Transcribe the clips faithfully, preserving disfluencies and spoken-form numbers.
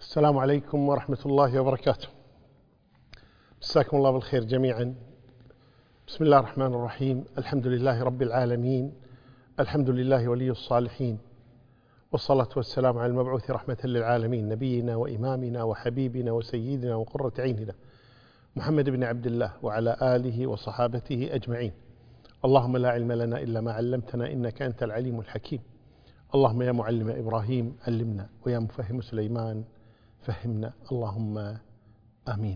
السلام عليكم ورحمة الله وبركاته. مساكم الله بالخير جميعا. بسم الله الرحمن الرحيم. الحمد لله رب العالمين، الحمد لله ولي الصالحين، والصلاة والسلام على المبعوث رحمة للعالمين، نبينا وإمامنا وحبيبنا وسيدنا وقرة عيننا محمد بن عبد الله وعلى آله وصحابته أجمعين. اللهم لا علم لنا إلا ما علمتنا إنك أنت العليم الحكيم. اللهم يا معلم إبراهيم علمنا، ويا مفهم سليمان فهمنا، اللهم آمين.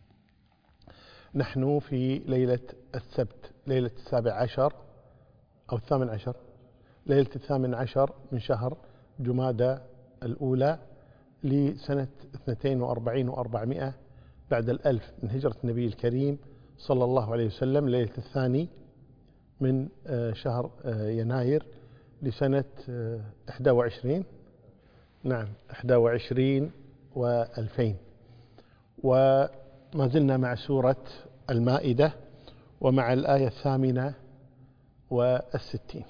نحن في ليلة السبت، ليلة السابع عشر أو الثامن عشر، ليلة الثامن عشر من شهر جمادى الأولى لسنة اثنتين وأربعين وأربعمائة بعد الألف من هجرة النبي الكريم صلى الله عليه وسلم، ليلة الثاني من شهر يناير لسنة إحدى وعشرين نعم إحدى وعشرين وألفين. وما زلنا مع سورة المائدة ومع الآية الثامنة والستين.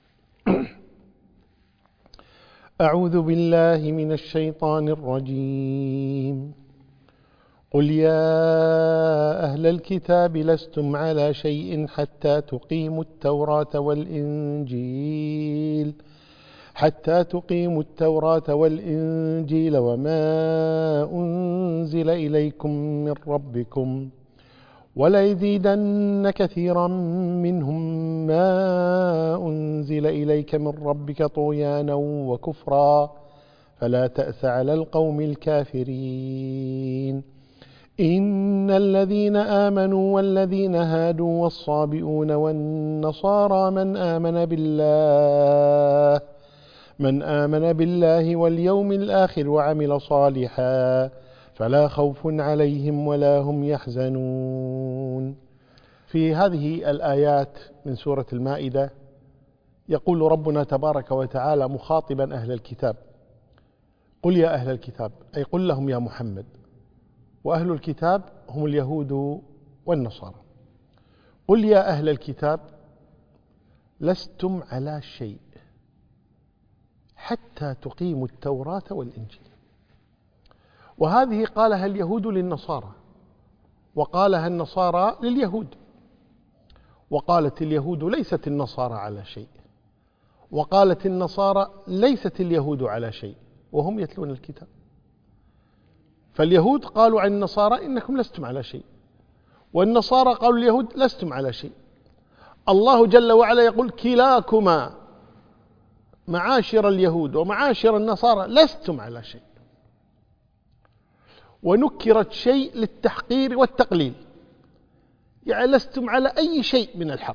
أعوذ بالله من الشيطان الرجيم. قل يا أهل الكتاب لستم على شيء حتى تقيموا التوراة والإنجيل حتى تقيموا التوراة والإنجيل وما أنزل إليكم من ربكم وليزيدن كثيرا منهم ما أنزل إليك من ربك طغيانا وكفرا فلا تأس على القوم الكافرين. إن الذين آمنوا والذين هادوا والصابئون والنصارى من آمن بالله من آمن بالله واليوم الآخر وعمل صالحا فلا خوف عليهم ولا هم يحزنون. في هذه الآيات من سورة المائدة يقول ربنا تبارك وتعالى مخاطبا أهل الكتاب: قل يا أهل الكتاب، أي قل لهم يا محمد. وأهل الكتاب هم اليهود والنصارى. قل يا أهل الكتاب لستم على شيء حتى تقيموا التوراة والإنجيل. وهذه قالها اليهود للنصارى، وقالها النصارى لليهود، وقالت اليهود ليست النصارى على شيء، وقالت النصارى ليست اليهود على شيء، وهم يتلون الكتاب. فاليهود قالوا عن النصارى إنكم لستم على شيء، والنصارى قالوا اليهود لستم على شيء. الله جل وعلا يقول: كلاكما معاشر اليهود ومعاشر النصارى لستم على شيء. ونكرت شيء للتحقير والتقليل، يعني لستم على أي شيء من الحق.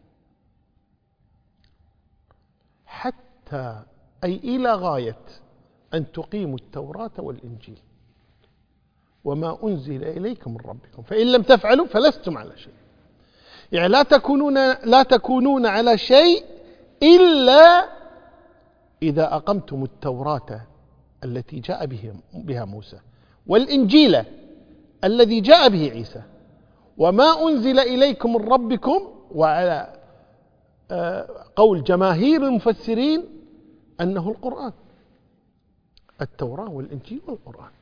حتى أي إلى غاية أن تقيموا التوراة والإنجيل وما أنزل إليكم من ربكم، فإن لم تفعلوا فلستم على شيء. يعني لا تكونون لا تكونون على شيء إلا إذا أقمتم التوراة التي جاء بها موسى، والإنجيل الذي جاء به عيسى، وما أنزل إليكم من ربكم. وعلى قول جماهير المفسرين أنه القرآن، التوراة والإنجيل والقرآن.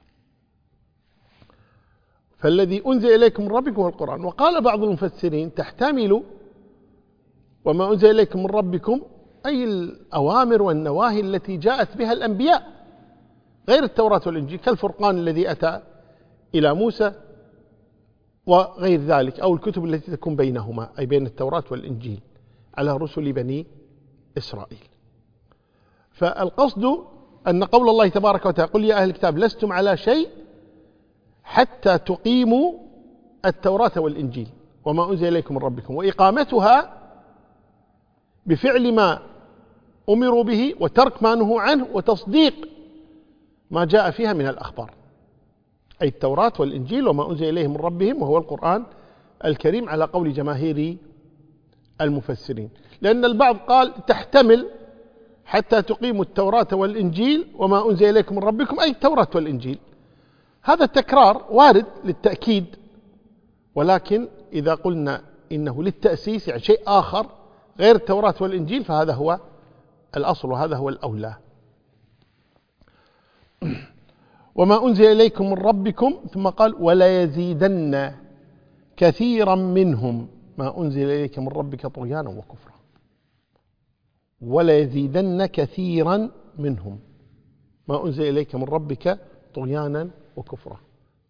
فالذي أنزل إليكم من ربكم هو القرآن. وقال بعض المفسرين تحتمل وما أنزل إليكم من ربكم أي الأوامر والنواهي التي جاءت بها الأنبياء غير التوراة والإنجيل، كالفرقان الذي أتى إلى موسى وغير ذلك، أو الكتب التي تكون بينهما، أي بين التوراة والإنجيل على رسل بني إسرائيل. فالقصد أن قول الله تبارك وتعالى: قل يا أهل الكتاب لستم على شيء حتى تقيموا التوراة والإنجيل وما أنزل إليكم من ربكم، وإقامتها بفعل ما أمروا به وترك ما نهوا عنه وتصديق ما جاء فيها من الأخبار، أي التوراة والإنجيل وما أنزل إليهم من ربهم وهو القرآن الكريم على قول جماهير المفسرين. لأن البعض قال تحتمل حتى تقيموا التوراة والإنجيل وما أنزل إليكم من ربكم، أي التوراة والإنجيل. هذا التكرار وارد للتأكيد، ولكن إذا قلنا إنه للتأسيس يعني شيء آخر غير التوراة والإنجيل فهذا هو الأصل وهذا هو الأولى. وما أنزل إليكم من ربكم، ثم قال ولا يزيدن كثيرا منهم ما أنزل إليك من ربك طغيانا وكفرا. ولا يزيدن كثيرا منهم ما أنزل إليك من ربك طغيانا وكفرا.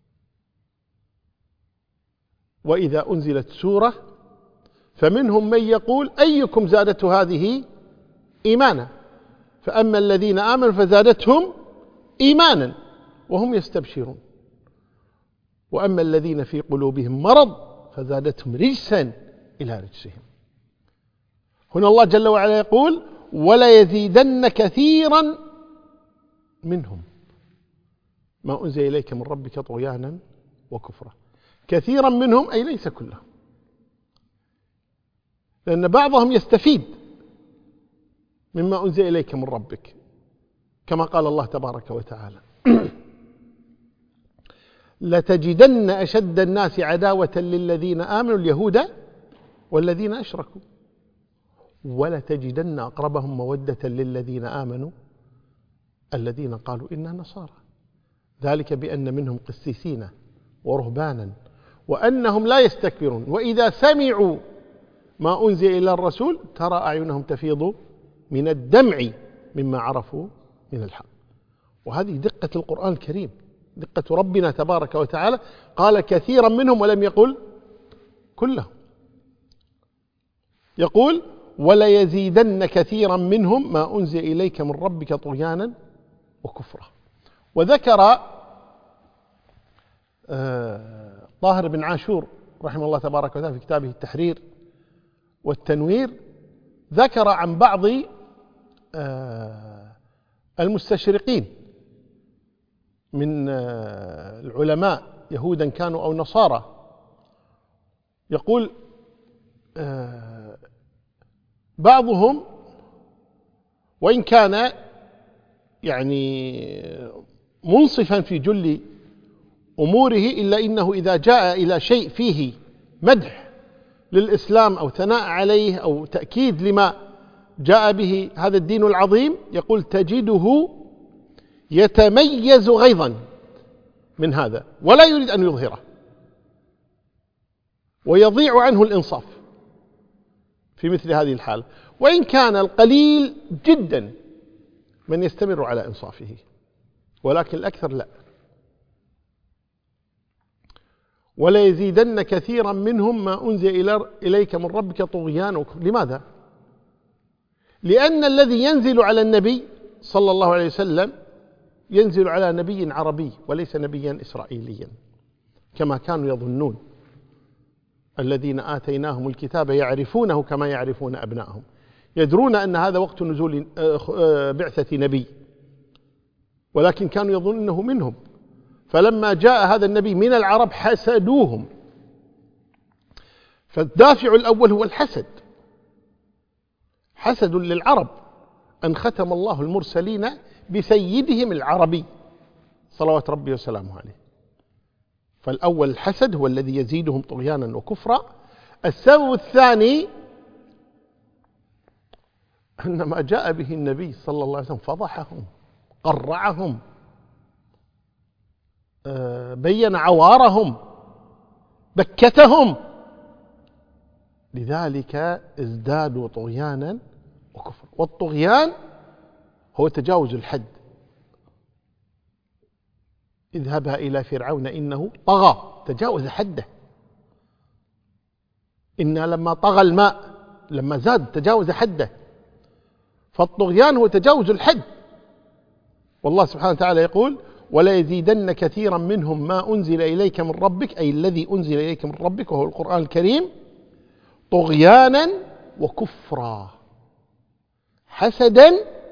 وإذا أنزلت سورة فمنهم من يقول أيكم زادته هذه إيمانا، فأما الذين آمنوا فزادتهم إيمانا وهم يستبشرون، وأما الذين في قلوبهم مرض فزادتهم رجسا إلى رجسهم. هنا الله جل وعلا يقول ولا يزيدن كثيرا منهم ما أنزل إليك من ربك طغيانا وكفرا. كثيرا منهم أي ليس كلهم، لأن بعضهم يستفيد مما أنزل إليك من ربك، كما قال الله تبارك وتعالى لتجدن أشد الناس عداوة للذين آمنوا اليهود والذين أشركوا ولتجدن أقربهم مودة للذين آمنوا الذين قالوا إنا نصارى، ذلك بأن منهم قسيسين ورهبانا وأنهم لا يستكبرون وإذا سمعوا ما أنزل إلى الرسول ترى أعينهم تفيض من الدمع مما عرفوا من الحق. وهذه دقة القرآن الكريم، دقة ربنا تبارك وتعالى، قال كثيرا منهم ولم يقل كلهم. يقول ولا يزيدن كثيرا منهم ما أنزل إليك من ربك طغيانا وكفرا. وذكر آه طاهر بن عاشور رحمه الله تبارك وتعالى في كتابه التحرير والتنوير، ذكر عن بعض آه المستشرقين من آه العلماء يهودا كانوا أو نصارى، يقول آه بعضهم وإن كان يعني منصفا في جل أموره إلا إنه إذا جاء إلى شيء فيه مدح للإسلام أو ثناء عليه أو تأكيد لما جاء به هذا الدين العظيم، يقول تجده يتميز غيظا من هذا ولا يريد أن يظهره، ويضيع عنه الإنصاف في مثل هذه الحالة، وإن كان القليل جدا من يستمر على إنصافه، ولكن الأكثر لا. ولا يزيدن كثيرا منهم ما أنزل إليك من ربك طغيانا. لماذا؟ لأن الذي ينزل على النبي صلى الله عليه وسلم ينزل على نبي عربي وليس نبيا إسرائيليا كما كانوا يظنون. الذين آتيناهم الكتاب يعرفونه كما يعرفون أبنائهم، يدرون أن هذا وقت نزول بعثة نبي، ولكن كانوا يظنون أنه منهم، فلما جاء هذا النبي من العرب حسدوهم. فالدافع الأول هو الحسد، حسد للعرب أن ختم الله المرسلين بسيدهم العربي صلوات ربي وسلامه عليه. فالأول الحسد هو الذي يزيدهم طغيانا وكفرا. السبب الثاني أن ما جاء به النبي صلى الله عليه وسلم فضحهم، قرعهم، بين عوارهم، بكتهم، لذلك ازدادوا طغيانا وكفرا. والطغيان هو تجاوز الحد. اذهبا إلى فرعون إنه طغى، تجاوز حده. إن لما طغى الماء، لما زاد تجاوز حده. فالطغيان هو تجاوز الحد. والله سبحانه وتعالى يقول ولا يزيدن كثيرا منهم ما أنزل إليك من ربك، أي الذي أنزل إليك من ربك وهو القرآن الكريم، طغيانا وكفرا، حسدا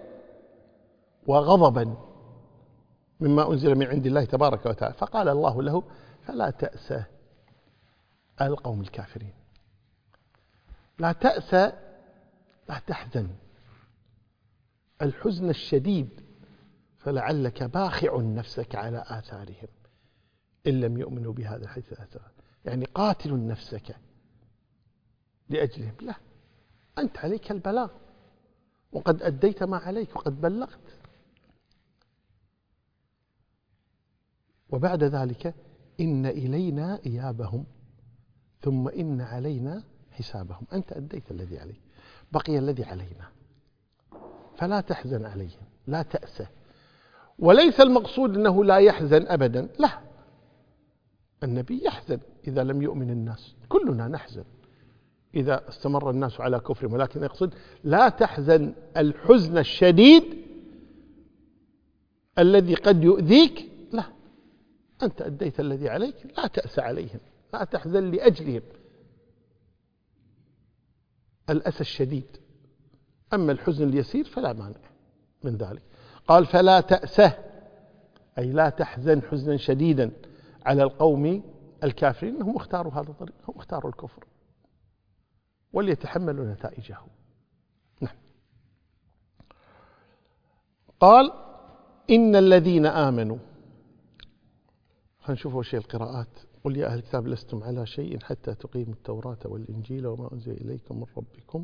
وغضبا مما أنزل من عند الله تبارك وتعالى. فقال الله له فلا تأسى على القوم الكافرين. لا تأسى، لا تحزن، الحزن الشديد، فلعلك باخع نفسك على آثارهم إن لم يؤمنوا بهذا الحديث أسفا. يعني قاتل نفسك لأجلهم. لا، أنت عليك البلاغ وقد أديت ما عليك وقد بلغت. وبعد ذلك إن إلينا إيابهم ثم إن علينا حسابهم. أنت أديت الذي عليك، بقي الذي علينا، فلا تحزن عليهم، لا تأسى. وليس المقصود أنه لا يحزن أبدا، لا، النبي يحزن إذا لم يؤمن الناس، كلنا نحزن إذا استمر الناس على كفرهم، ولكن يقصد لا تحزن الحزن الشديد الذي قد يؤذيك، لا، أنت أديت الذي عليك، لا تأس عليهم، لا تحزن لأجلهم الأسى الشديد. أما الحزن اليسير فلا مانع من ذلك. قال فلا تأسه، أي لا تحزن حزنا شديدا على القوم الكافرين، هم اختاروا هذا الطريق، هم اختاروا الكفر وليتحملوا نتائجه. نعم. قال إن الذين آمنوا، خلينا نشوف أول شيء القراءات. قل يا أهل الكتاب لستم على شيء حتى تقيموا التوراة والإنجيل وما أنزل إليكم من ربكم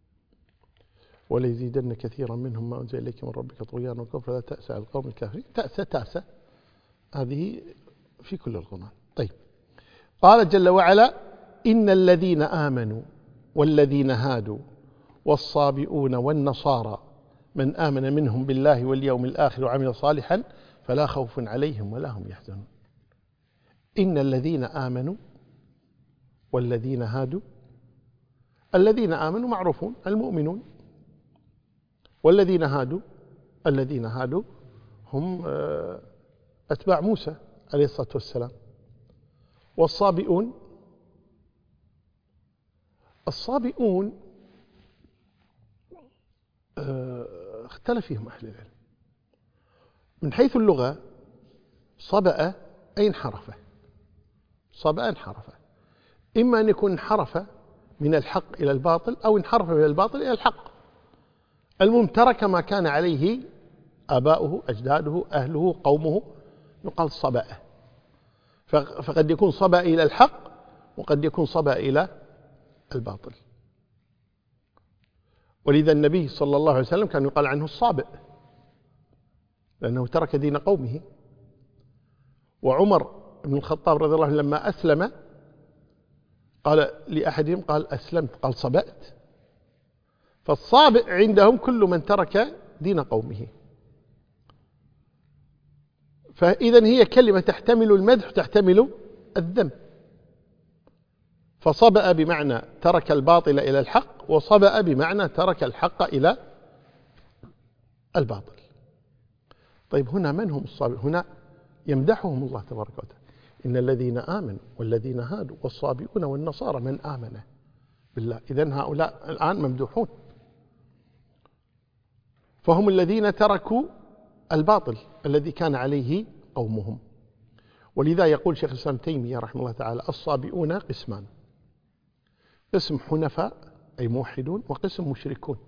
وليزيدن كثيرا منهم ما أنزل إليكم من ربك طغيانا وكفرا لا تأسى على القوم الكافرين. تأسى تأسى هذه في كل القرآن. طيب، قال جل وعلا إن الذين آمنوا والذين هادوا والصابئون والنصارى من آمن منهم بالله واليوم الآخر وعمل صالحا فلا خوف عليهم ولا هم يحزنون. إن الذين آمنوا والذين هادوا، الذين آمنوا معروفون المؤمنون، والذين هادوا الذين هادوا هم أتباع موسى عليه الصلاة والسلام. والصابئون، الصابئون اختلف فيهم أهل العلم. من حيث اللغة صبأ أي انحرف، صبأ انحرف، إما أن يكون انحرف من الحق إلى الباطل أو انحرف من الباطل إلى الحق. المهم ترك ما كان عليه آباؤه أجداده أهله قومه، يقال صبأ. فقد يكون صبأ إلى الحق وقد يكون صبأ إلى الباطل. ولذا النبي صلى الله عليه وسلم كان يقال عنه الصابئ لأنه ترك دين قومه. وعمر بن الخطاب رضي الله عنه لما أسلم قال لأحدهم قال أسلمت، قال صبأت. فالصابئ عندهم كل من ترك دين قومه. فإذا هي كلمة تحتمل المدح وتحتمل الذم. فصبأ بمعنى ترك الباطل إلى الحق، وصبأ بمعنى ترك الحق إلى الباطل. طيب هنا من هم الصابئون؟ هنا يمدحهم الله تبارك وتعالى، إن الذين آمنوا والذين هادوا والصابئون والنصارى من آمن بالله. إذن هؤلاء الآن ممدوحون، فهم الذين تركوا الباطل الذي كان عليه قومهم. ولذا يقول شيخ الإسلام تيمية رحمه الله تعالى الصابئون قسمان، قسم حنفاء أي موحدون، وقسم مشركون.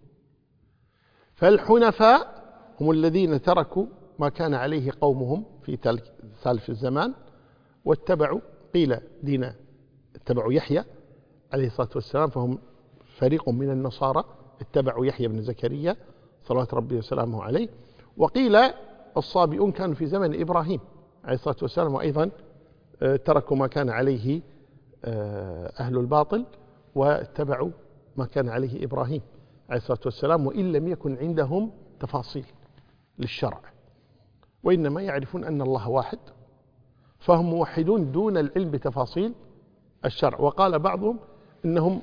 فالحنفاء هم الذين تركوا ما كان عليه قومهم في ثالث الزمان واتبعوا، قيل دين اتبعوا يحيى عليه الصلاة والسلام، فهم فريق من النصارى اتبعوا يحيى بن زكريا صلوات ربي وسلامه عليه. وقيل الصابئون كانوا في زمن إبراهيم عليه الصلاة والسلام، وأيضا تركوا ما كان عليه أهل الباطل واتبعوا ما كان عليه إبراهيم عليه الصلاة والسلام، وإن لم يكن عندهم تفاصيل للشرع، وإنما يعرفون أن الله واحد، فهم موحدون دون العلم بتفاصيل الشرع. وقال بعضهم إنهم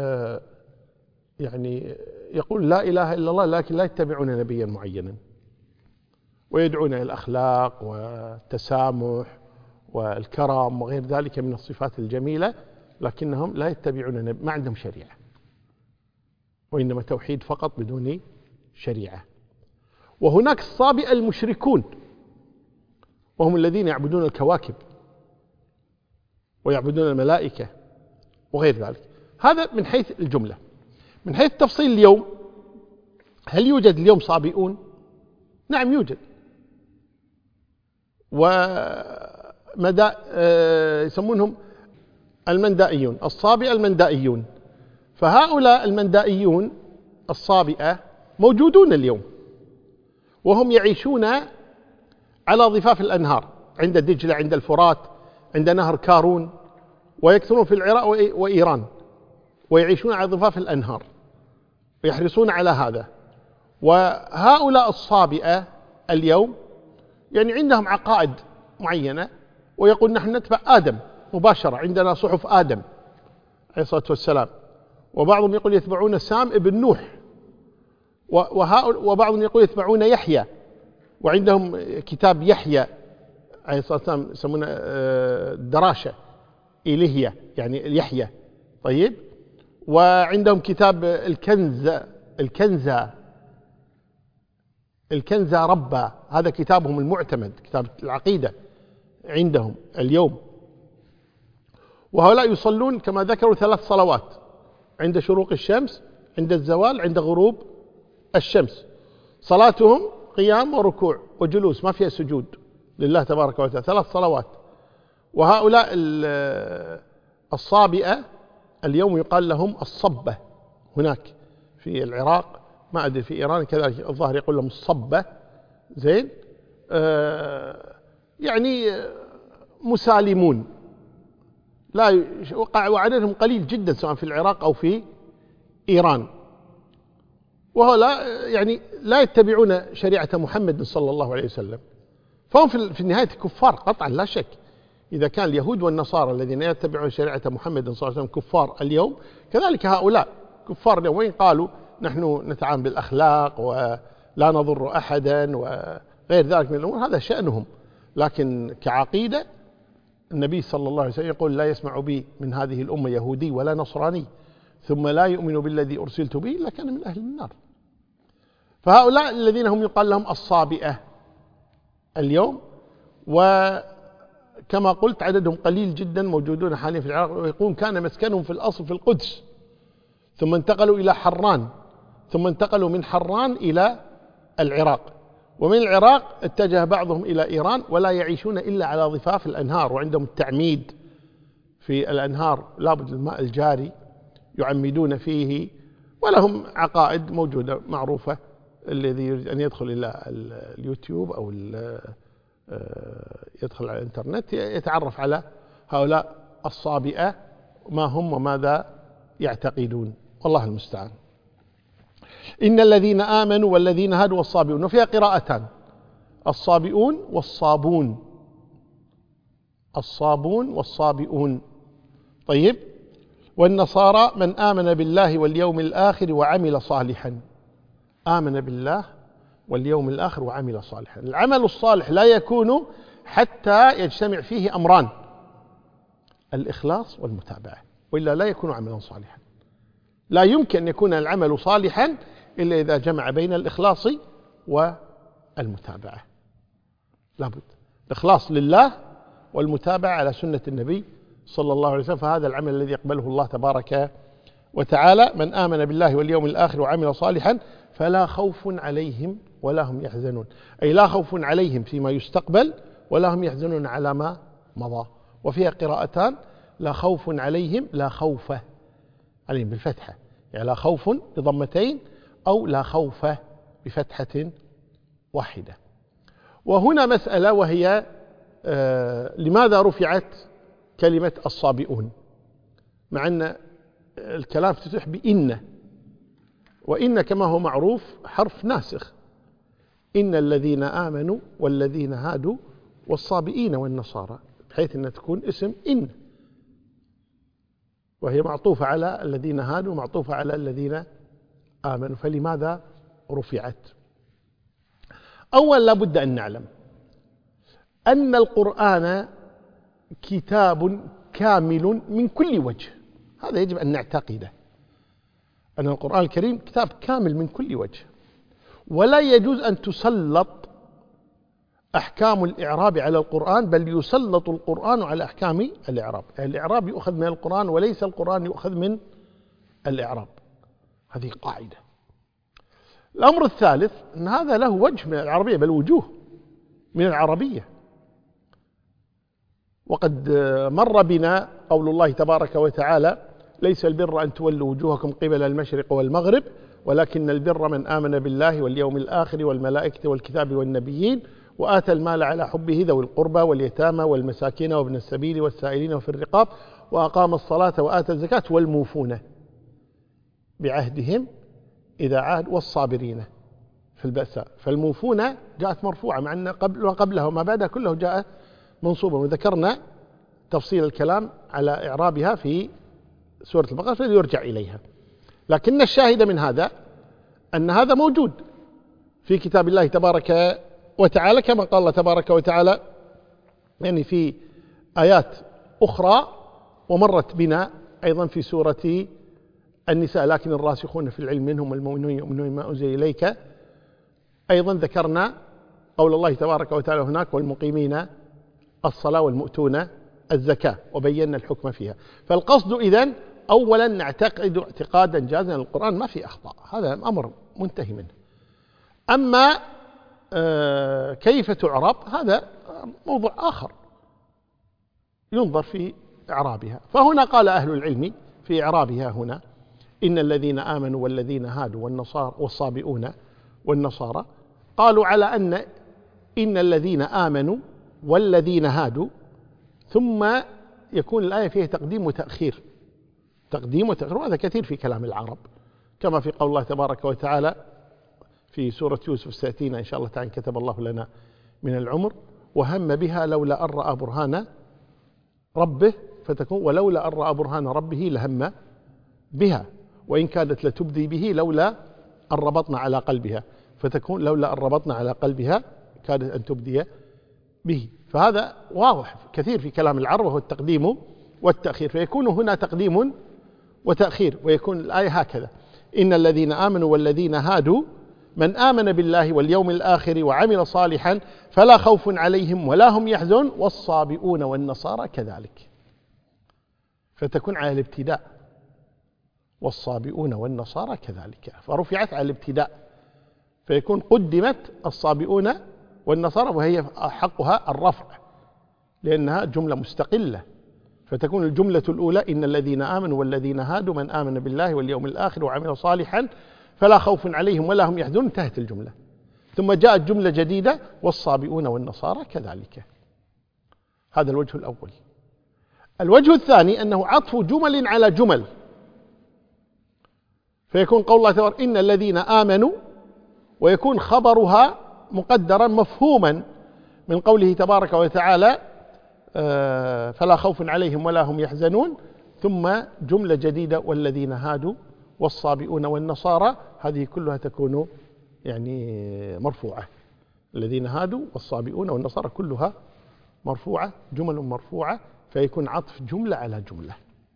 يعني يقول لا إله إلا الله لكن لا يتبعون نبيا معينا، ويدعون إلى الأخلاق والتسامح والكرم وغير ذلك من الصفات الجميلة، لكنهم لا يتبعون نبي، ما عندهم شريعة، وإنما توحيد فقط بدون شريعة. وهناك الصابئة المشركون، وهم الذين يعبدون الكواكب ويعبدون الملائكة وغير ذلك. هذا من حيث الجملة. من حيث تفصيل اليوم، هل يوجد اليوم صابئون؟ نعم يوجد. ومدى يسمونهم المندائيون، الصابئة المندائيون. فهؤلاء المندائيون الصابئة موجودون اليوم، وهم يعيشون على ضفاف الأنهار عند دجلة، عند الفرات، عند نهر كارون، ويكثرون في العراق وإيران، ويعيشون على ضفاف الأنهار ويحرصون على هذا. وهؤلاء الصابئة اليوم يعني عندهم عقائد معينة، ويقول نحن نتبع آدم مباشرة، عندنا صحف آدم عليه الصلاة والسلام. وبعضهم يقول يتبعون سام ابن نوح، وبعضهم يقول يتبعون يحيى، وعندهم كتاب يحيى عليه الصلاة والسلام يسمونه الدراشة إلهية، يعني يحيى. طيب، وعندهم كتاب الكنز الكنزة الكنزة ربا، هذا كتابهم المعتمد، كتاب العقيدة عندهم اليوم. وهؤلاء يصلون كما ذكروا ثلاث صلوات: عند شروق الشمس، عند الزوال، عند غروب الشمس. صلاتهم قيام وركوع وجلوس، ما فيها سجود لله تبارك وتعالى، ثلاث صلوات. وهؤلاء الصابئة اليوم يقال لهم الصبة هناك في العراق، ما أدري في إيران كذلك الظاهر يقول لهم الصبة. زين، آه يعني مسالمون، لا وقع وعددهم قليل جدا سواء في العراق أو في إيران. وهؤلاء يعني لا يتبعون شريعة محمد صلى الله عليه وسلم، فهم في النهاية كفار قطعا لا شك. إذا كان اليهود والنصارى الذين يتبعون شريعة محمد صلى الله عليه وسلم كفار اليوم، كذلك هؤلاء كفار اليوم، وإن قالوا نحن نتعامل بالأخلاق ولا نضر أحدا وغير ذلك من الأمور، هذا شأنهم. لكن كعقيدة النبي صلى الله عليه وسلم يقول: لا يسمع بي من هذه الأمة يهودي ولا نصراني ثم لا يؤمن بالذي أرسلت به إلا كان من أهل النار. فهؤلاء الذين هم يقال لهم الصابئة اليوم، وكما قلت عددهم قليل جدا موجودون حاليا في العراق. ويقولون كان مسكنهم في الأصل في القدس، ثم انتقلوا إلى حران، ثم انتقلوا من حران إلى العراق، ومن العراق اتجه بعضهم إلى إيران، ولا يعيشون إلا على ضفاف الأنهار، وعندهم التعميد في الأنهار، لابد الماء الجاري يعمدون فيه، ولهم عقائد موجودة معروفة. الذي يريد أن يدخل إلى اليوتيوب أو يدخل على الإنترنت يتعرف على هؤلاء الصابئة ما هم وماذا يعتقدون، والله المستعان. إن الذين آمنوا والذين هادوا والصابئون، وفيها قراءتان: الصابئون والصابون، الصابون والصابئون. طيب، والنصارى من آمن بالله واليوم الآخر وعمل صالحا. آمن بالله واليوم الآخر وعمل صالحا. العمل الصالح لا يكون حتى يجتمع فيه أمران: الإخلاص والمتابعة، وإلا لا يكون عملا صالحا. لا يمكن أن يكون العمل صالحا إلا إذا جمع بين الإخلاص والمتابعة. لابد الإخلاص لله والمتابعة على سنة النبي صلى الله عليه وسلم، فهذا العمل الذي يقبله الله تبارك وتعالى. من آمن بالله واليوم الآخر وعمل صالحا فلا خوف عليهم ولا هم يحزنون، أي لا خوف عليهم فيما يستقبل ولا هم يحزنون على ما مضى. وفيها قراءتان: لا خوف عليهم، لا خوف عليهم بالفتحة، يعني لا خوف بضمتين، أو لا خوف بفتحة واحدة. وهنا مسألة، وهي آه لماذا رفعت كلمة الصابئون مع أن الكلام افتتح بإن، وإن كما هو معروف حرف ناسخ: إن الذين آمنوا والذين هادوا والصابئين والنصارى، بحيث أن تكون اسم إن، وهي معطوفة على الذين هادوا معطوفة على الذين آمنوا. فلماذا رفعت؟ أولا لابد أن نعلم أن القرآن كتاب كامل من كل وجه، هذا يجب أن نعتقده، أن القرآن الكريم كتاب كامل من كل وجه، ولا يجوز أن تسلط أحكام الإعراب على القرآن، بل يسلط القرآن على أحكام الإعراب. يعني الإعراب يؤخذ من القرآن وليس القرآن يؤخذ من الإعراب، هذه قاعدة. الأمر الثالث أن هذا له وجه من العربية، بل وجوه من العربية. وقد مر بنا قول الله تبارك وتعالى: ليس البر أن تولوا وجوهكم قبل المشرق والمغرب ولكن البر من آمن بالله واليوم الآخر والملائكة والكتاب والنبيين وآتى المال على حبه ذوي القربى واليتامى والمساكين وابن السبيل والسائلين وفي الرقاب وأقام الصلاة وآتى الزكاة والموفون بعهدهم إذا عاد والصابرين في البأساء. فالموفون جاءت مرفوعة مع أن قبل وقبلها وما بعدها كله جاء منصوبا، وذكرنا تفصيل الكلام على إعرابها في سورة البقرة فليرجع إليها. لكن الشاهد من هذا أن هذا موجود في كتاب الله تبارك وتعالى، كما قال الله تبارك وتعالى يعني في آيات أخرى، ومرت بنا أيضا في سورة النساء، لكن الراسخون في العلم منهم والمؤمنون يؤمنون ما أنزل إليك. أيضا ذكرنا قول الله تبارك وتعالى هناك والمقيمين الصلاة والمؤتون الزكاة، وبينا الحكم فيها. فالقصد إذن أولا نعتقد اعتقادا جازما القرآن ما في أخطاء، هذا أمر منتهي منه. أما آه كيف تعرب هذا موضوع آخر ينظر في إعرابها. فهنا قال أهل العلم في إعرابها هنا إن الذين آمنوا والذين هادوا والنصارى والصابئون والنصارى، قالوا على أن إن الذين آمنوا والذين هادوا، ثم يكون الآية فيها تقديم وتأخير، تقديم وتأخير، وهذا كثير في كلام العرب، كما في قول الله تبارك وتعالى في سورة يوسف سيأتينا إن شاء الله تعالى كتب الله لنا من العمر وهم بها لولا أن رأى برهان ربه فتكون ولولا أن رأى برهان ربه لهم بها وإن كادت لتبدي به لولا أن ربطنا على قلبها فتكون لولا أن ربطنا على قلبها كادت أن تبدي به. فهذا واضح كثير في كلام العرب وهو التقديم والتأخير، فيكون هنا تقديم وتأخير، ويكون الآية هكذا إن الذين آمنوا والذين هادوا من آمن بالله واليوم الآخر وعمل صالحا فلا خوف عليهم ولا هم يحزنون والصابئون والنصارى كذلك، فتكون على الابتداء والصابئون والنصارى كذلك، فرفعت على الابتداء، فيكون قدمت الصابئون والنصارى وهي حقها الرفع لأنها جملة مستقلة، فتكون الجملة الأولى إن الذين آمنوا والذين هادوا من آمن بالله واليوم الآخر وعمل صالحا فلا خوف عليهم ولا هم يحزنون، انتهت الجملة. ثم جاءت جملة جديدة والصابئون والنصارى كذلك. هذا الوجه الأول. الوجه الثاني أنه عطف جمل على جمل، فيكون قول الله تعالى إن الذين آمنوا، ويكون خبرها مقدرا مفهوما من قوله تبارك وتعالى فلا خوف عليهم ولا هم يحزنون، ثم جملة جديدة والذين هادوا والصابئون والنصارى، هذه كلها تكون يعني مرفوعة، الذين هادوا والصابئون والنصارى كلها مرفوعة، جمل مرفوعة، فيكون عطف جملة على جملة.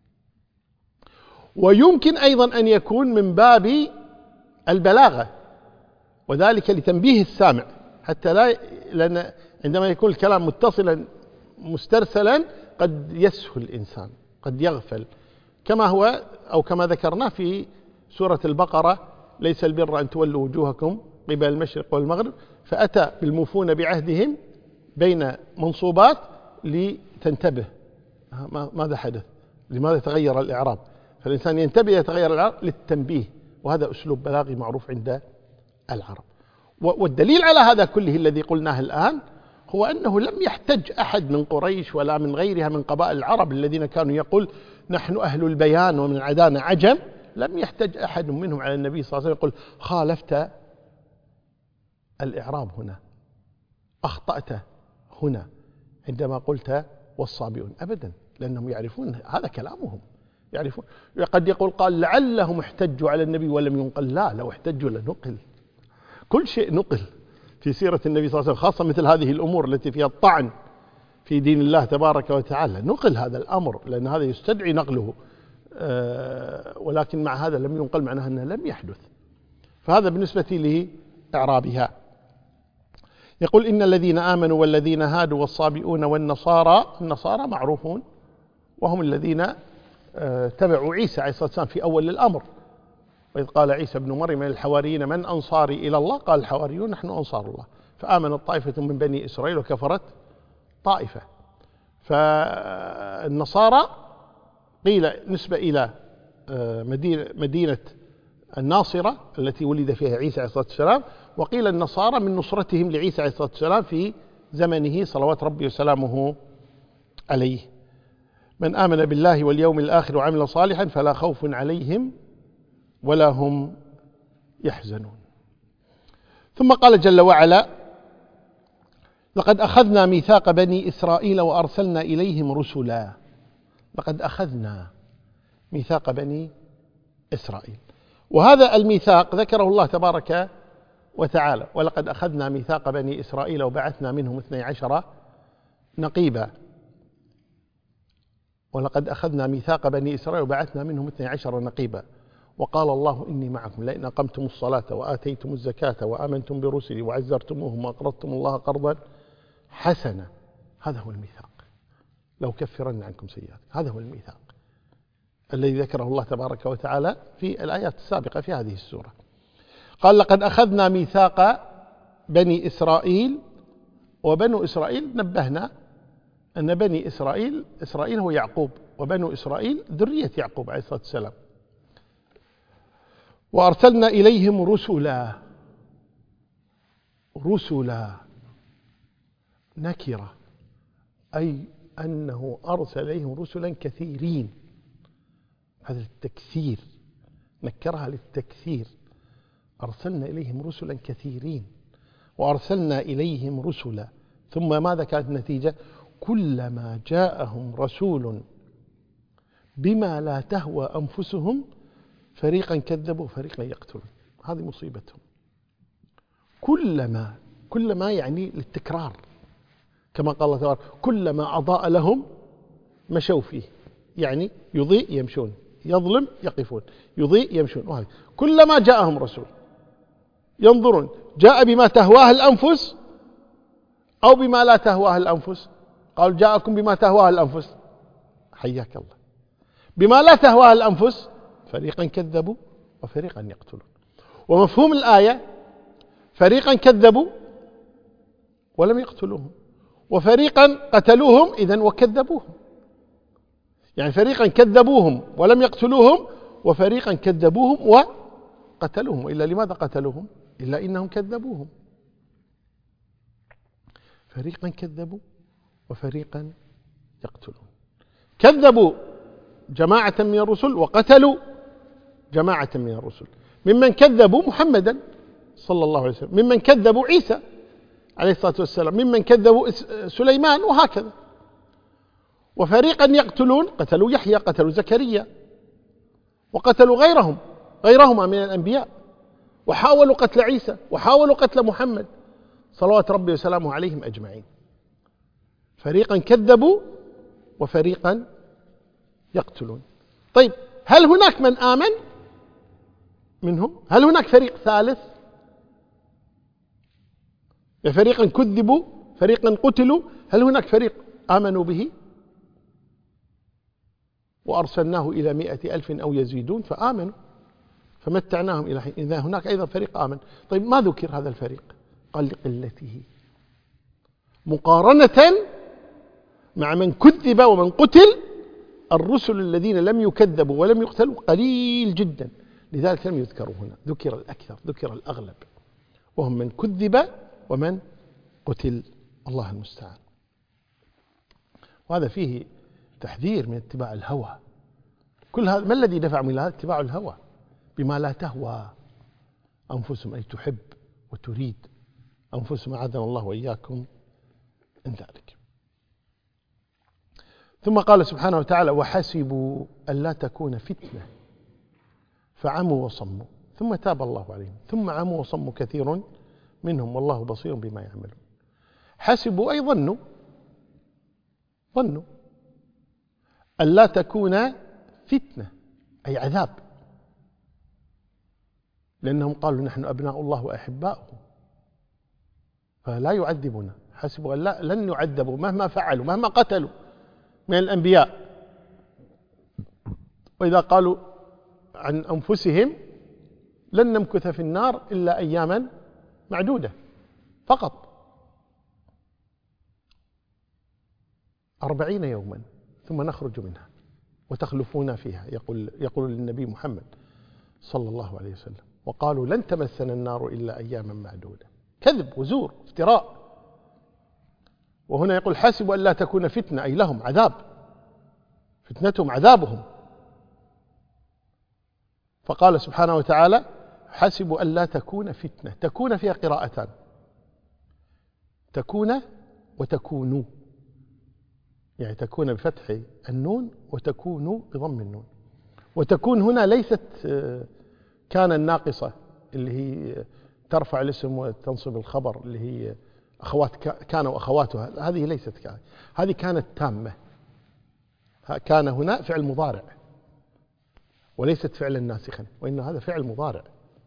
ويمكن أيضا أن يكون من باب البلاغة، وذلك لتنبيه السامع حتى لا، لأن عندما يكون الكلام متصلا مسترسلا قد يسهل الإنسان، قد يغفل، كما هو أو كما ذكرنا في سورة البقرة ليس البر أن تولوا وجوهكم قبل المشرق والمغرب، فأتى بالموفون بعهدهم بين منصوبات لتنتبه ماذا حدث، لماذا تغير الإعراب، فالإنسان ينتبه يتغير الإعراب للتنبيه، وهذا أسلوب بلاغي معروف عند العرب. والدليل على هذا كله الذي قلناه الآن هو أنه لم يحتج أحد من قريش ولا من غيرها من قبائل العرب الذين كانوا يقول نحن أهل البيان ومن عدانا عجم، لم يحتج أحد منهم على النبي صلى الله عليه وسلم يقول خالفت الإعراب هنا، أخطأت هنا عندما قلت والصابئون، أبدا، لأنهم يعرفون هذا كلامهم، يعرفون. قد يقول قال لعلهم احتجوا على النبي ولم ينقل، لا، لو احتجوا لنقل، كل شيء نقل في سيرة النبي صلى الله عليه وسلم، خاصة مثل هذه الأمور التي فيها الطعن في دين الله تبارك وتعالى، نقل هذا الأمر لأن هذا يستدعي نقله، أه ولكن مع هذا لم ينقل، معناها أنه لم يحدث. فهذا بالنسبة لإعرابها. يقول إن الذين آمنوا والذين هادوا والصابئون والنصارى، النصارى معروفون وهم الذين أه تبعوا عيسى عليه الصلاة والسلام في أول الأمر، وإذ قال عيسى ابن مريم للحواريين من أنصاري إلى الله قال الحواريون نحن أنصار الله، فآمنت طائفة من بني إسرائيل وكفرت طائفة. فالنصارى قيل نسبة إلى مدينة, مدينة الناصرة التي ولد فيها عيسى عليه الصلاة والسلام، وقيل النصارى من نصرتهم لعيسى عليه الصلاة والسلام في زمنه صلوات ربي وسلامه عليه. من آمن بالله واليوم الآخر وعمل صالحا فلا خوف عليهم ولا هم يحزنون. ثم قال جل وعلا: لقد أخذنا ميثاق بني إسرائيل وأرسلنا إليهم رسلا. لقد أخذنا ميثاق بني إسرائيل، وهذا الميثاق ذكره الله تبارك وتعالى: ولقد أخذنا ميثاق بني إسرائيل وبعثنا منهم اثني عشر نقيبا. ولقد أخذنا ميثاق بني إسرائيل وبعثنا منهم اثني عشر نقيبا وقال الله إني معكم لئن أقمتم الصلاة وآتيتم الزكاة وآمنتم برسلي وعزرتموهم وأقرضتم الله قرضا حسنا. هذا هو الميثاق، لو كفرن عنكم سيئات. هذا هو الميثاق الذي ذكره الله تبارك وتعالى في الآيات السابقة في هذه السورة. قال: لقد أخذنا ميثاق بني إسرائيل. وبنو إسرائيل نبهنا أن بني إسرائيل إسرائيل هو يعقوب، وبنو إسرائيل ذرية يعقوب عليه الصلاة والسلام. وأرسلنا إليهم رسلا. رسلا نكرة، أي أنه أرسل إليهم رسلا كثيرين. هذا التكثير، نكرها للتكثير. أرسلنا إليهم رسلا كثيرين وأرسلنا إليهم رسلا. ثم ماذا كانت النتيجة؟ كلما جاءهم رسول بما لا تهوى أنفسهم فريقا كذبوا فريقا يقتلون. هذه مصيبتهم. كلما كلما يعني للتكرار، كما قال الله تعالى: كلما أضاء لهم مشوا فيه. يعني يضيء يمشون، يظلم يقفون، يضيء يمشون. وهذا كلما جاءهم رسول ينظرون جاء بما تهواه الأنفس أو بما لا تهواه الأنفس. قال: جاءكم بما تهواه الأنفس، حياك الله. بما لا تهواه الأنفس فريقا كذبوا وفريقا يقتلون. ومفهوم الآية: فريقا كذبوا ولم يقتلوهم، وفريقا قتلوهم إذن وكذبوهم. يعني فريقا كذبوهم ولم يقتلوهم، وفريقا كذبوهم وقتلوهم. وإلا لماذا قتلوهم؟ إلا إنهم كذبوهم. فريقا كذبوا وفريقا يقتلون. كذبوا جماعة من الرسل وقتلوا جماعة من الرسل. ممن كذبوا محمدا صلى الله عليه وسلم، ممن كذبوا عيسى عليه الصلاة والسلام، ممن كذبوا سليمان، وهكذا. وفريقا يقتلون، قتلوا يحيى، قتلوا زكريا، وقتلوا غيرهم غيرهما من الأنبياء، وحاولوا قتل عيسى، وحاولوا قتل محمد صلوات ربي وسلامه عليهم أجمعين. فريقا كذبوا وفريقا يقتلون. طيب، هل هناك من آمن منهم؟ هل هناك فريق ثالث؟ فريقا كذبوا فريقا قتلوا، هل هناك فريق آمنوا به؟ وأرسلناه إلى مئة ألف أو يزيدون فآمنوا فمتعناهم إلى حين. إذا هناك أيضا فريق آمن. طيب، ما ذكر هذا الفريق؟ قال: لقلته، مقارنة مع من كذب ومن قتل. الرسل الذين لم يكذبوا ولم يقتلوا قليل جدا، لذلك لم يذكروا هنا. ذكر الأكثر، ذكر الأغلب، وهم من كذب ومن قتل. الله المستعان. وهذا فيه تحذير من اتباع الهوى. كل هذا ما الذي دفع من هذا؟ اتباع الهوى بما لا تهوى أنفسهم، أي تحب وتريد أنفسهم. أعاذنا الله وإياكم من ذلك. ثم قال سبحانه وتعالى: وحسبوا ألا تكون فتنة فعموا وصموا ثم تاب الله عليهم ثم عموا وصموا كثير منهم والله بصير بما يعملون. حسبوا أي ظنوا، ظنوا ألا تكون فتنة أي عذاب، لأنهم قالوا نحن أبناء الله وأحباؤه فلا يعذبنا. حسبوا أن لا لن يعذبوا مهما فعلوا مهما قتلوا من الأنبياء. وإذا قالوا عن أنفسهم لن نمكث في النار إلا أياما معدودة فقط، أربعين يوما ثم نخرج منها وتخلفون فيها، يقول, يقول للنبي محمد صلى الله عليه وسلم. وقالوا لن تمسنا النار إلا أياما معدودة. كذب وزور افتراء. وهنا يقول حسبوا أن لا تكون فتنة، أي لهم عذاب، فتنتهم عذابهم. فقال سبحانه وتعالى حسبوا أن لا تكون فتنة. تكون فيها قراءتان، تكون وتكونوا، يعني تكون بفتح النون وتكون بضم النون. وتكون هنا ليست كان الناقصة اللي هي ترفع الاسم وتنصب الخبر، اللي هي أخوات كان وأخواتها، هذه ليست كان، هذه كانت تامة. كان هنا فعل مضارع وليست فعلا ناسخا، وإن هذا فعل مضارع.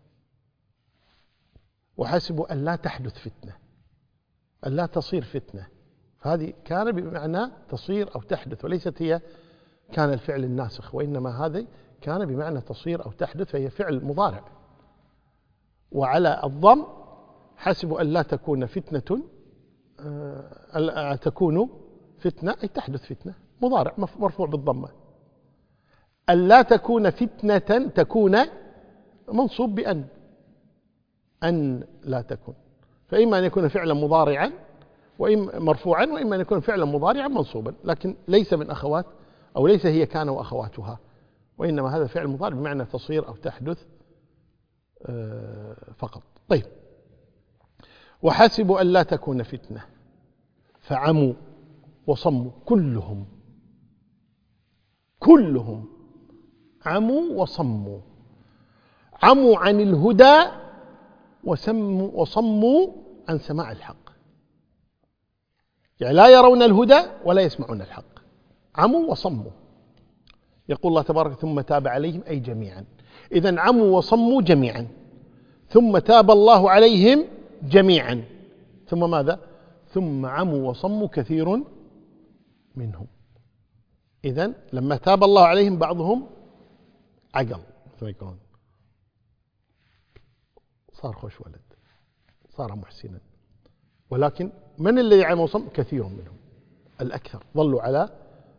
وحسبوا أن لا تحدث فتنة، أن لا تصير فتنة، فهذه كان بمعنى تصير أو تحدث، وليست هي كان الفعل الناسخ، وإنما هذه كان بمعنى تصير أو تحدث، فهي فعل مضارع. وعلى الضم حسبوا أن لا تكون فتنة، أه تكون فتنة أي تحدث فتنة، مضارع مرفوع بالضمة. أن لا تكون فتنة، تكون منصوب بأن، أن لا تكون، فإما أن يكون فعلا مضارعا وإما مرفوعا، وإما أن يكون فعلا مضارعا منصوبا، لكن ليس من أخوات أو ليس هي كان وأخواتها، وإنما هذا فعل مضارع بمعنى تصير أو تحدث فقط. طيب، وحسبوا أن لا تكون فتنة فعموا وصموا، كلهم كلهم عموا وصموا. عموا عن الهدى وسموا وصموا عن سماع الحق، يعني لا يرون الهدى ولا يسمعون الحق، عموا وصموا. يقول الله تبارك ثم تاب عليهم أي جميعا. إذن عموا وصموا جميعا، ثم تاب الله عليهم جميعا، ثم ماذا؟ ثم عموا وصموا كثير منهم. إذن لما تاب الله عليهم بعضهم عقل، صار خوش ولد، صار محسنا، ولكن من الذي عموا وصم؟ كثير منهم، الأكثر ظلوا على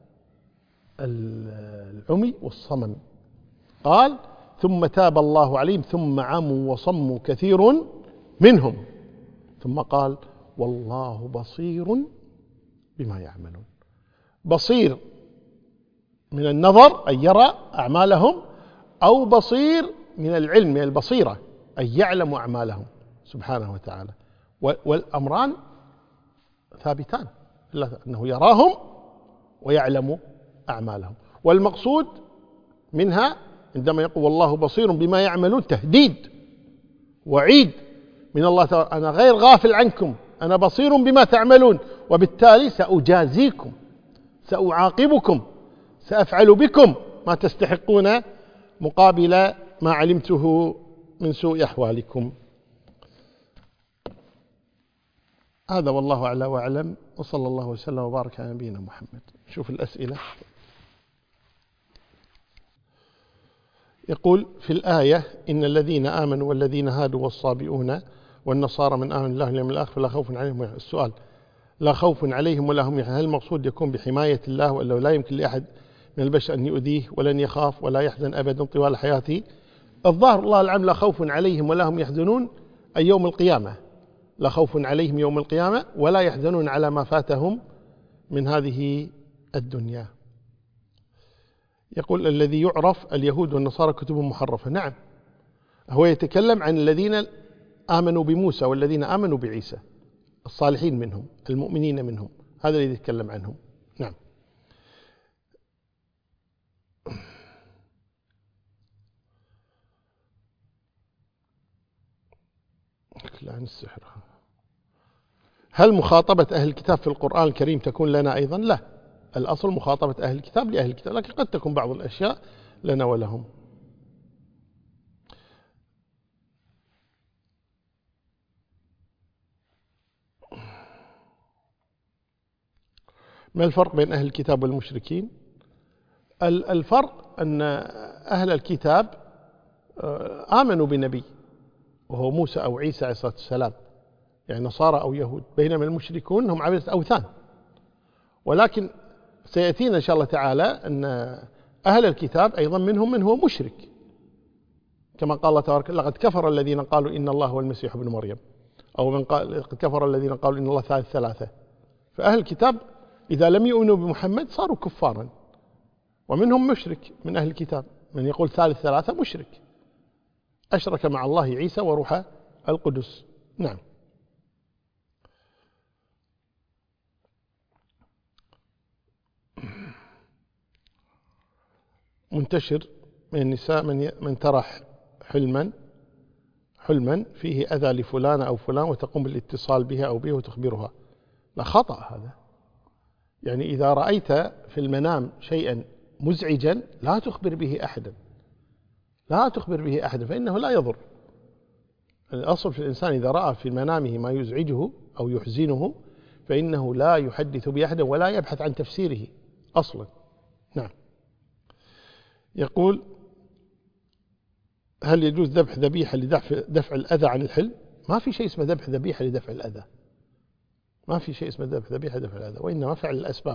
العمي والصمم. قال ثم تاب الله عليهم ثم عموا وصموا كثير منهم، ثم قال والله بصير بما يعملون. بصير من النظر أي يرى أعمالهم، أو بصير من العلم من البصيرة أي يعلم أعمالهم سبحانه وتعالى. والأمران ثابتان، أنه يراهم ويعلم أعمالهم. والمقصود منها عندما يقول والله بصير بما يعملون تهديد وعيد من الله تعالى، أنا غير غافل عنكم، أنا بصير بما تعملون، وبالتالي سأجازيكم، سأعاقبكم، سأفعل بكم ما تستحقون مقابل ما علمته من سوء أحوالكم. هذا والله أعلى وأعلم، وصلى الله وسلم وبارك على نبينا محمد. شوف الأسئلة. يقول في الآية إن الذين آمنوا والذين هادوا والصابئون والنصارى من آمن الله واليوم الآخر فلا خوف عليهم. السؤال: لا خوف عليهم ولا هم يحزنون، هل المقصود يكون بحماية الله، ولا لا يمكن لأحد من البشر أن يؤذيه ولن يخاف ولا يحزن أبدا طوال حياته؟ الظاهر الله العام لا خوف عليهم ولا هم يحزنون أي يوم القيامة، لا خوف عليهم يوم القيامة ولا يحزنون على ما فاتهم من هذه الدنيا. يقول الذي يعرف اليهود والنصارى كتبهم محرفة. نعم، هو يتكلم عن الذين آمنوا بموسى والذين آمنوا بعيسى، الصالحين منهم، المؤمنين منهم، هذا الذي يتكلم عنهم. نعم. عن السحر، هل مخاطبة أهل الكتاب في القرآن الكريم تكون لنا أيضا؟ لا، الأصل مخاطبة أهل الكتاب لأهل الكتاب، لكن قد تكون بعض الأشياء لنا ولهم. ما الفرق بين أهل الكتاب والمشركين؟ الفرق أن أهل الكتاب آمنوا بنبي وهو موسى أو عيسى عليه الصلاة والسلام، يعني نصارى أو يهود، بينما المشركون هم عبدة أوثان. ولكن سيأتينا إن شاء الله تعالى أن أهل الكتاب أيضا منهم من هو مشرك كما قال الله تبارك لقد كفر الذين قالوا إن الله هو المسيح ابن مريم، أو من قال لقد كفر الذين قالوا إن الله ثالث ثلاثة. فأهل الكتاب إذا لم يؤمنوا بمحمد صاروا كفارا، ومنهم مشرك من أهل الكتاب من يقول ثالث ثلاثة مشرك، أشرك مع الله عيسى وروح القدس. نعم. منتشر من النساء من من ترى حلما حلما فيه أذى لفلان أو فلان وتقوم بالاتصال بها أو به وتخبرها. لا، خطأ هذا. يعني إذا رأيت في المنام شيئا مزعجا لا تخبر به أحدا، لا تخبر به أحدا، فإنه لا يضر. الأصل في الإنسان إذا رأى في منامه ما يزعجه أو يحزنه فإنه لا يحدث بأحد ولا يبحث عن تفسيره أصلا. نعم. يقول: هل يجوز ذبح ذبيحة لدفع الأذى عن الحلم؟ ما في شيء اسمه ذبح ذبيحة لدفع الأذى، ما في شيء اسمه ذبح ذبيحة لدفع الأذى، وإنما فعل الأسباب.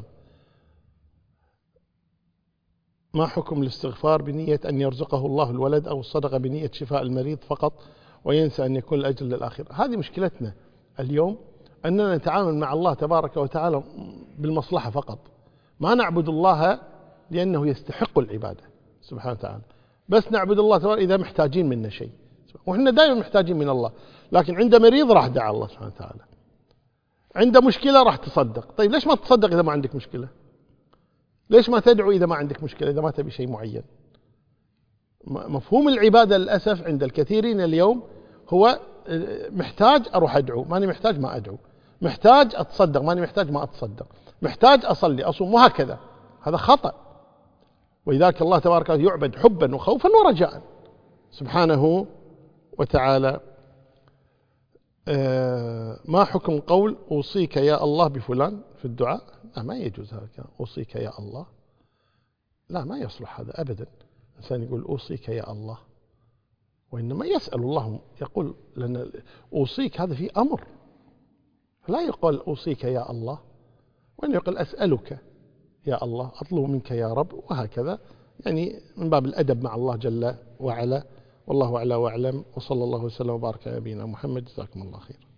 ما حكم الاستغفار بنية أن يرزقه الله الولد أو الصدقة بنية شفاء المريض فقط وينسى أن يكون الأجر للآخرة؟ هذه مشكلتنا اليوم، أننا نتعامل مع الله تبارك وتعالى بالمصلحة فقط، ما نعبد الله لأنه يستحق العبادة سبحانه وتعالى، بس نعبد الله تبارك إذا محتاجين منا شيء، وإحنا دائما محتاجين من الله. لكن عند مريض راح دعا الله سبحانه وتعالى، عند مشكلة راح تصدق. طيب ليش ما تصدق إذا ما عندك مشكلة؟ ليش ما تدعو إذا ما عندك مشكلة، إذا ما تبي شيء معين؟ مفهوم العبادة للأسف عند الكثيرين اليوم هو محتاج أروح أدعو، ماني محتاج ما أدعو، محتاج أتصدق ماني محتاج ما أتصدق، محتاج أصلي أصوم، وهكذا. هذا خطأ. ولذلك الله تبارك وتعالى يعبد حبا وخوفا ورجاء سبحانه وتعالى. آه ما حكم قول أوصيك يا الله بفلان في الدعاء؟ لا، ما يجوز هذا، أوصيك يا الله، لا، ما يصلح هذا أبدا. إنسان يقول أوصيك يا الله، وإنما يسأل الله، يقول لأن أوصيك هذا في أمر، لا يقول أوصيك يا الله، وإن يقول أسألك يا الله، أطلب منك يا رب، وهكذا، يعني من باب الأدب مع الله جل وعلا. والله أعلى وأعلم، وصلى الله وسلم وبارك على نبينا محمد. جزاكم الله خير.